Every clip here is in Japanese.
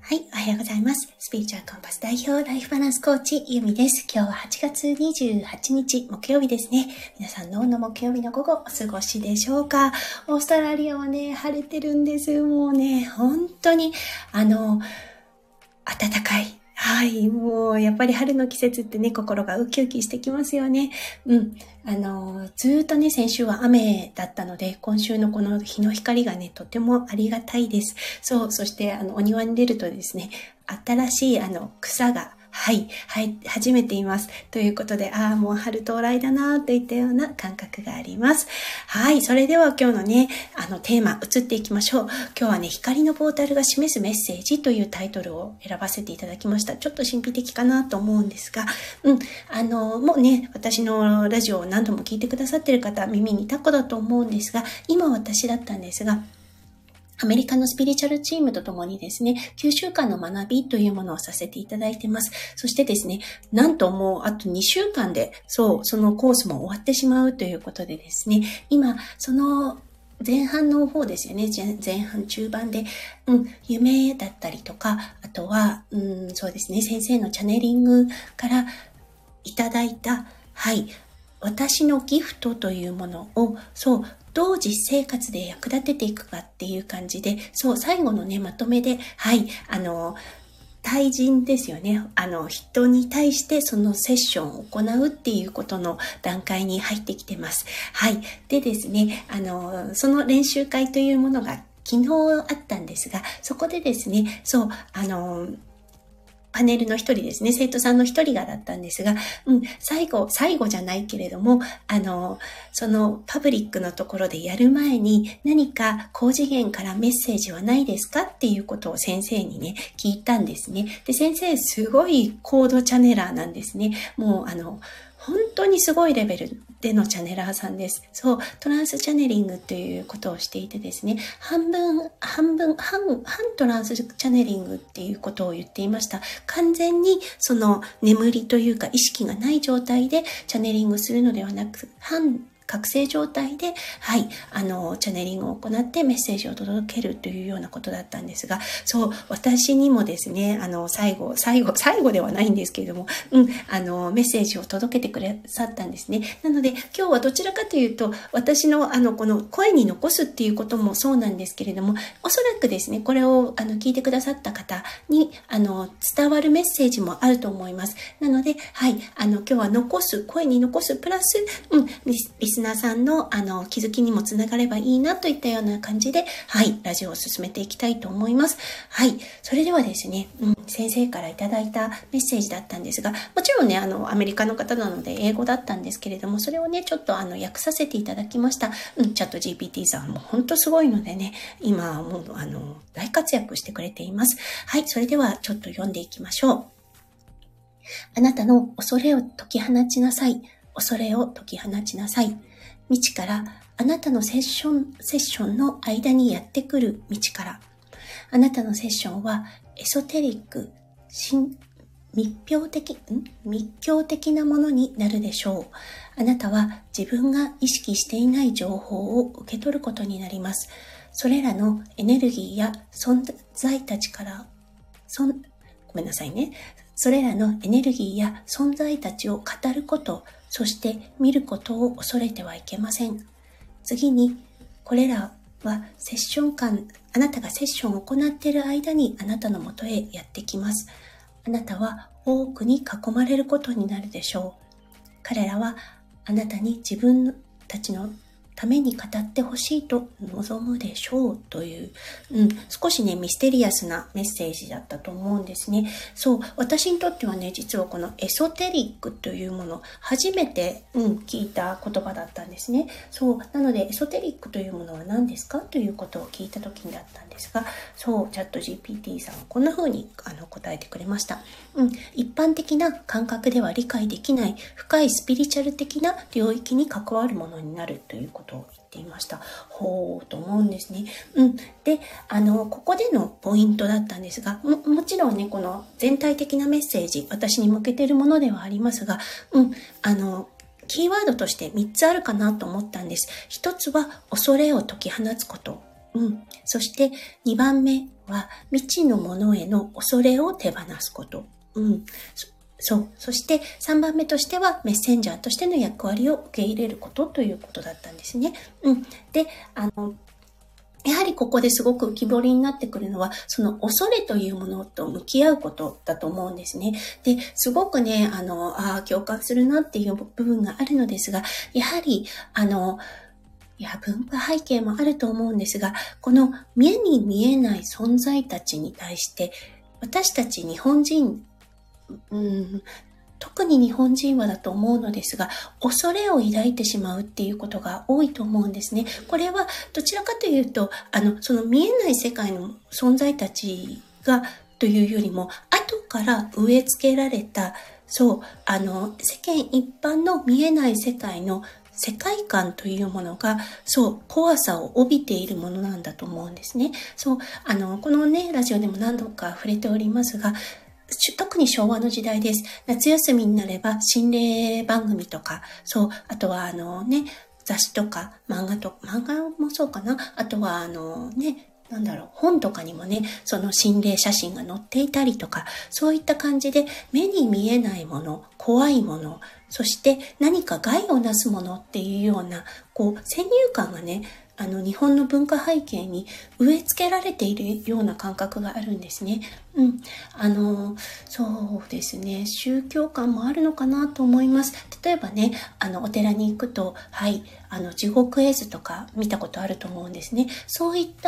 はい、おはようございます。スピリチュアルコンパス代表ライフバランスコーチゆみです。今日は8月28日木曜日ですね。皆さんどんな木曜日の午後お過ごしでしょうか。オーストラリアはね、晴れてるんです。もうね、本当に暖かい。はい、もうやっぱり春の季節ってね、心がウキウキしてきますよね。ずーっとね、先週は雨だったので、今週のこの日の光がね、とてもありがたいです。そう、そしてお庭に出るとですね、新しい草が始めています。ということで、もう春到来だなといったような感覚があります。はい、それでは今日のね、テーマ移っていきましょう。今日はね、光のポータルが示すメッセージというタイトルを選ばせていただきました。ちょっと神秘的かなと思うんですが、もうね、私のラジオを何度も聞いてくださっている方、耳にタコだと思うんですが、今私だったんですが、アメリカのスピリチュアルチームとともにですね、9週間の学びというものをさせていただいてます。そしてですね、なんともうあと2週間で、そのコースも終わってしまうということでですね、今、その前半の方ですよね、前半中盤で、夢だったりとか、あとは、そうですね、先生のチャネリングからいただいた、私のギフトというものを、どう実生活で役立てていくかっていう感じで、最後のね、まとめで、対人ですよね。人に対してそのセッションを行うっていうことの段階に入ってきてます。はい。でですね、その練習会というものが昨日あったんですが、そこでですね、パネルの一人ですね、生徒さんの一人がだったんですが、最後じゃないけれども、そのパブリックのところでやる前に何か高次元からメッセージはないですかっていうことを先生にね、聞いたんですね。で、先生すごい高度チャネラーなんですね。もう本当にすごいレベルでのチャネラーさんです。トランスチャネリングということをしていてですね、半トランスチャネリングっていうことを言っていました。完全にその眠りというか意識がない状態でチャネリングするのではなく、覚醒状態で、チャネリングを行ってメッセージを届けるというようなことだったんですが、私にもですね、最後ではないんですけれども、メッセージを届けてくださったんですね。なので、今日はどちらかというと、私のこの声に残すっていうこともそうなんですけれども、おそらくですね、これを聞いてくださった方に、伝わるメッセージもあると思います。なので、今日は声に残すプラス、リスナーさんの気づきにもつながればいいなといったような感じで、ラジオを進めていきたいと思います。それではですね、先生からいただいたメッセージだったんですが、もちろんね、アメリカの方なので英語だったんですけれども、それをね、ちょっと訳させていただきました。チャット GPT さんも本当すごいのでね、今もう大活躍してくれています。それではちょっと読んでいきましょう。あなたの恐れを解き放ちなさい。恐れを解き放ちなさい。道からあなたのセッションの間にやってくる道から。あなたのセッションはエソテリック、密教的なものになるでしょう。あなたは自分が意識していない情報を受け取ることになります。それらのエネルギーや存在たちからごめんなさいね。それらのエネルギーや存在たちを語ること、そして見ることを恐れてはいけません。次に、これらはあなたがセッションを行っている間にあなたのもとへやってきます。あなたは多くに囲まれることになるでしょう。彼らはあなたに自分たちのために語ってほしいと望むでしょうという、少しね、ミステリアスなメッセージだったと思うんですね。私にとってはね、実はこのエソテリックというもの、初めて、聞いた言葉だったんですね。なので、エソテリックというものは何ですかということを聞いた時だったんですが、チャット GPT さんはこんな風に答えてくれました。一般的な感覚では理解できない深いスピリチュアル的な領域に関わるものになるということを言っていました。ほうと思うんですね。で、ここでのポイントだったんですが、もちろんね、この全体的なメッセージ、私に向けているものではありますが、キーワードとして3つあるかなと思ったんです。1つは恐れを解き放つこと。そして2番目は未知のものへの恐れを手放すこと。そう。そして3番目としてはメッセンジャーとしての役割を受け入れることということだったんですね。で、やはりここですごく浮き彫りになってくるのは、その恐れというものと向き合うことだと思うんですね。で、すごくね、共感するなっていう部分があるのですが、やはり、文化背景もあると思うんですが、この目に見えない存在たちに対して、私たち日本人、特に日本人はだと思うのですが、恐れを抱いてしまうっていうことが多いと思うんですね。これはどちらかというと、その見えない世界の存在たちがというよりも、後から植え付けられた、世間一般の見えない世界の世界観というものが、怖さを帯びているものなんだと思うんですね。このね、ラジオでも何度か触れておりますが、特に昭和の時代です。夏休みになれば心霊番組とか、あとは雑誌とか漫画もそうかな。あとは本とかにもね、その心霊写真が載っていたりとか、そういった感じで目に見えないもの、怖いもの、そして何か害をなすものっていうような、先入観がね、日本の文化背景に植え付けられているような感覚があるんですね。そうですね。宗教観もあるのかなと思います。例えばね、お寺に行くと、地獄絵図とか見たことあると思うんですね。そういった、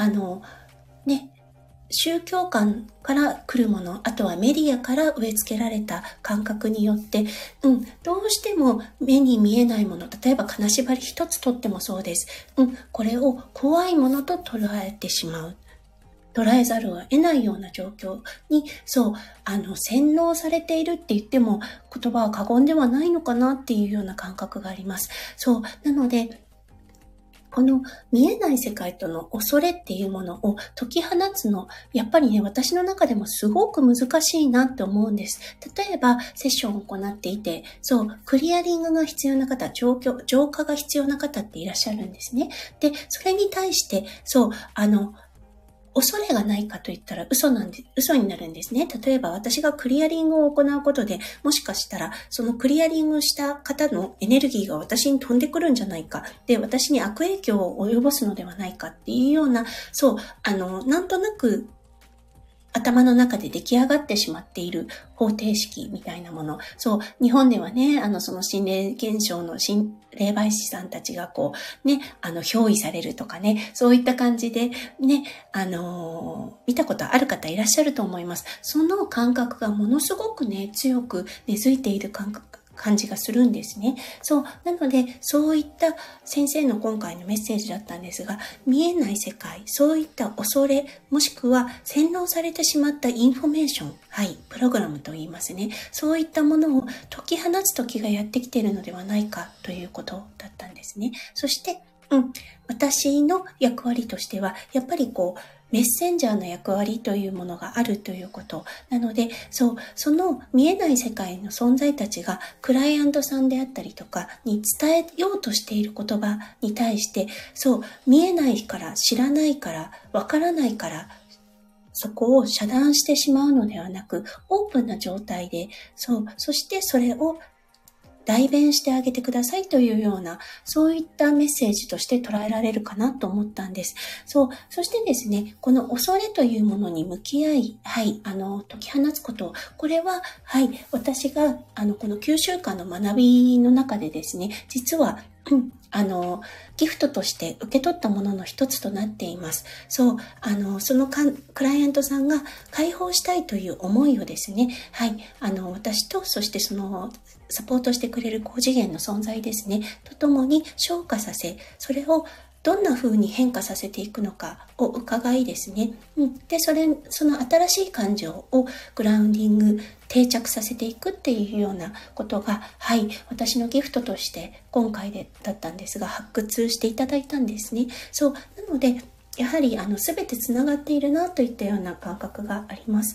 宗教観から来るもの、あとはメディアから植え付けられた感覚によって、どうしても目に見えないもの、例えば金縛り一つとってもそうです。これを怖いものと捉えてしまう。捉えざるを得ないような状況に、洗脳されているって言っても言葉は過言ではないのかなっていうような感覚があります。なので、この見えない世界との恐れっていうものを解き放つの、やっぱりね、私の中でもすごく難しいなって思うんです。例えば、セッションを行っていて、クリアリングが必要な方、浄化が必要な方っていらっしゃるんですね。で、それに対して、恐れがないかと言ったら嘘になるんですね。例えば私がクリアリングを行うことで、もしかしたらそのクリアリングした方のエネルギーが私に飛んでくるんじゃないか。で、私に悪影響を及ぼすのではないかっていうような、なんとなく頭の中で出来上がってしまっている方程式みたいなもの。日本ではね、その心霊現象の霊媒師さんたちが憑依されるとかね、そういった感じでね、見たことある方いらっしゃると思います。その感覚がものすごくね、強く根付いている感じがするんですね。なので、そういった先生の今回のメッセージだったんですが、見えない世界、そういった恐れ、もしくは洗脳されてしまったインフォメーション、プログラムと言いますね。そういったものを解き放つ時がやってきているのではないかということだったんですね。そして、私の役割としては、やっぱりメッセンジャーの役割というものがあるということ。なので、その見えない世界の存在たちがクライアントさんであったりとかに伝えようとしている言葉に対して、見えないから、知らないから、わからないから、そこを遮断してしまうのではなく、オープンな状態で、そしてそれを代弁してあげてくださいというような、そういったメッセージとして捉えられるかなと思ったんです。そしてですね、この恐れというものに向き合い、解き放つこと、これは、私が、この9週間の学びの中でですね、実は、ギフトとして受け取ったものの一つとなっています。そのクライアントさんが解放したいという思いをですね、私と、そしてそのサポートしてくれる高次元の存在ですね、とともに昇華させ、それをどんな風に変化させていくのかを伺いですね。で、その新しい感情をグラウンディング、定着させていくっていうようなことが、私のギフトとして今回だったんですが、発掘していただいたんですね。なので、やはり全てつながっているなといったような感覚があります。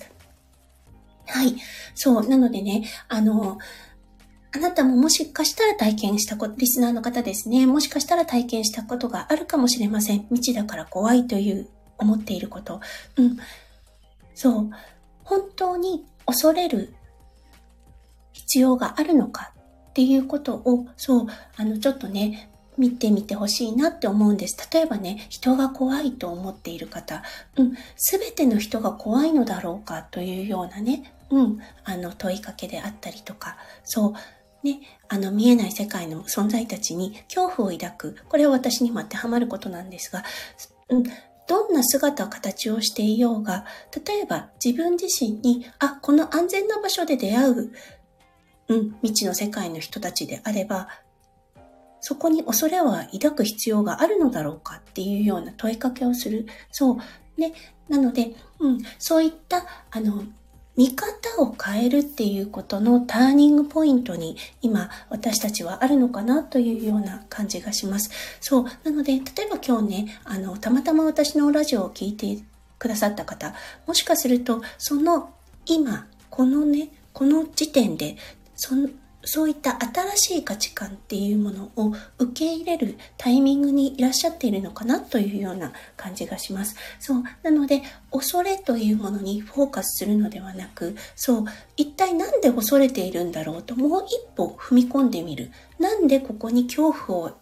なのでね、あなたももしかしたら体験したこと、リスナーの方ですね、もしかしたら体験したことがあるかもしれません。未知だから怖いという思っていること。そう。本当に恐れる必要があるのかっていうことを、ちょっとね、見てみてほしいなって思うんです。例えばね、人が怖いと思っている方、すべての人が怖いのだろうかというようなね、問いかけであったりとか、ね、見えない世界の存在たちに恐怖を抱く。これは私にも当てはまることなんですが、どんな姿、形をしていようが、例えば自分自身に、この安全な場所で出会う、未知の世界の人たちであれば、そこに恐れは抱く必要があるのだろうかっていうような問いかけをする。ね。なので、そういった、見方を変えるっていうことのターニングポイントに今私たちはあるのかなというような感じがします。なので、例えば今日ね、たまたま私のラジオを聞いてくださった方、もしかすると、今、この時点で、そういった新しい価値観っていうものを受け入れるタイミングにいらっしゃっているのかなというような感じがします。なので、恐れというものにフォーカスするのではなく、一体なんで恐れているんだろうと、もう一歩踏み込んでみる。なんでここに恐怖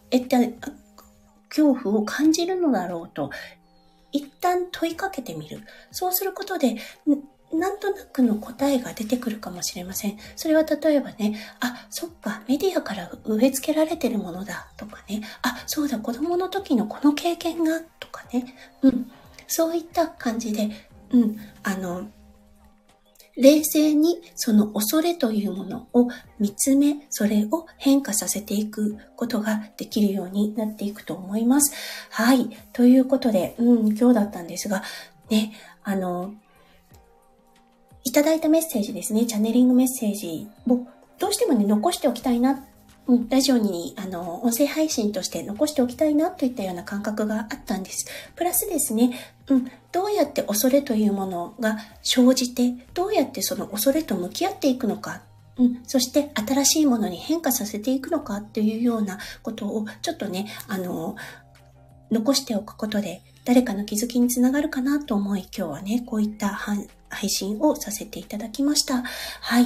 を感じるのだろうと、一旦問いかけてみる。そうすることで、なんとなくの答えが出てくるかもしれません。それは例えばね、そっか、メディアから植え付けられてるものだとかね、そうだ、子供の時のこの経験がとかね、そういった感じで、冷静にその恐れというものを見つめ、それを変化させていくことができるようになっていくと思います。はい。ということで、今日だったんですが、ね、いただいたメッセージですね、チャネリングメッセージをどうしてもね、残しておきたいな、ラジオに、音声配信として残しておきたいなといったような感覚があったんです。プラスですね、どうやって恐れというものが生じて、どうやってその恐れと向き合っていくのか、そして新しいものに変化させていくのかっていうようなことをちょっとね、残しておくことで誰かの気づきにつながるかなと思い、今日はね、こういった配信をさせていただきました。はい。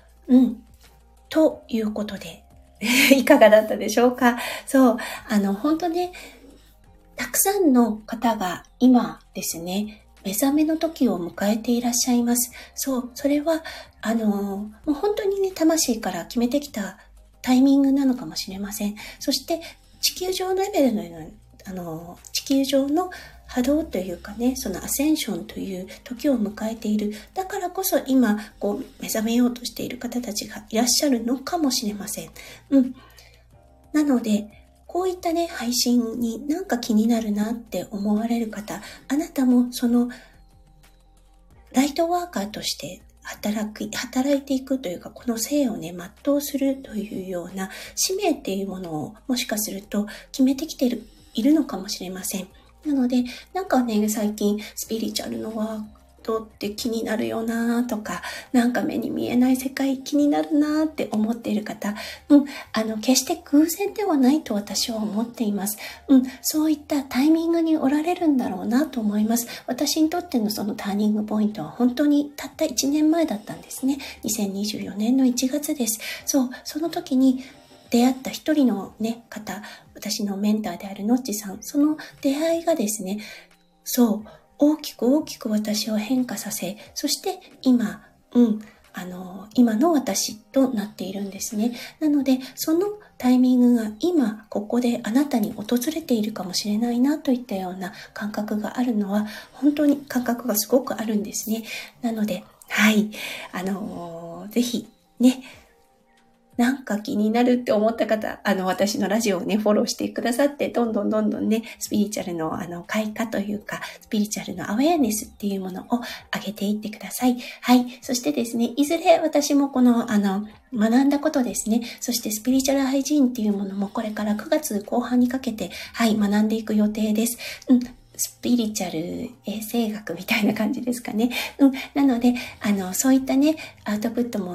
ということで、いかがだったでしょうか。本当ね、たくさんの方が今ですね、目覚めの時を迎えていらっしゃいます。それは、もう本当にね、魂から決めてきたタイミングなのかもしれません。そして、地球上のレベルのような、地球上の波動というかね、そのアセンションという時を迎えている。だからこそ今、目覚めようとしている方たちがいらっしゃるのかもしれません。なので、こういったね、配信になんか気になるなって思われる方、あなたもその、ライトワーカーとして働いていくというか、この生をね、全うするというような使命っていうものをもしかすると決めてきているのかもしれません。なので、なんかね、最近スピリチュアルのワードって気になるよなとか、なんか目に見えない世界気になるなって思っている方、決して偶然ではないと私は思っています。そういったタイミングにおられるんだろうなと思います。私にとってのそのターニングポイントは本当にたった1年前だったんですね。2024年の1月です。その時に出会った一人のね、方、私のメンターであるのっちさん、その出会いがですね、大きく私を変化させ、そして今の私となっているんですね。なので、そのタイミングが今、ここであなたに訪れているかもしれないなといったような感覚があるのは、本当に感覚がすごくあるんですね。なので、はい、ぜひね、なんか気になるって思った方、私のラジオをね、フォローしてくださって、どんどんね、スピリチュアルの開花というか、スピリチュアルのアウェアネスっていうものを上げていってください。はい。そしてですね、いずれ私もこの、学んだことですね、そしてスピリチュアルハイジーンっていうものもこれから9月後半にかけて、はい、学んでいく予定です。スピリチュアル衛生学みたいな感じですかね。なので、そういったね、アウトプットも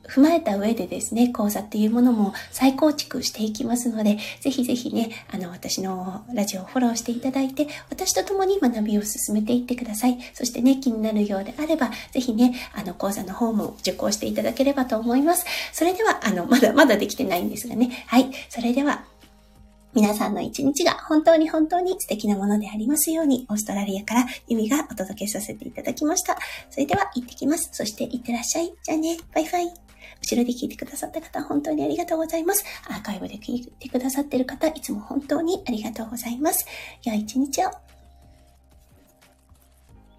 踏まえた上でですね、講座っていうものも再構築していきますので、ぜひぜひね、私のラジオをフォローしていただいて、私と共に学びを進めていってください。そしてね、気になるようであれば、ぜひね、講座の方も受講していただければと思います。それでは、まだできてないんですがね。はい。それでは、皆さんの一日が本当に本当に素敵なものでありますように、オーストラリアからユミがお届けさせていただきました。それでは行ってきます。そして行ってらっしゃい。じゃあね、バイバイ。後ろで聞いてくださった方、本当にありがとうございます。アーカイブで聞いてくださっている方、いつも本当にありがとうございます。良い一日を。